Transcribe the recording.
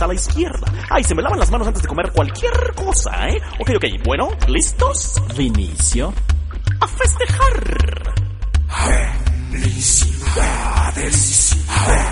a la izquierda. Ay, se me lavan las manos antes de comer cualquier cosa, ¿eh? Ok, bueno, ¿listos? Vinicio. ¡A festejar! Felicidades.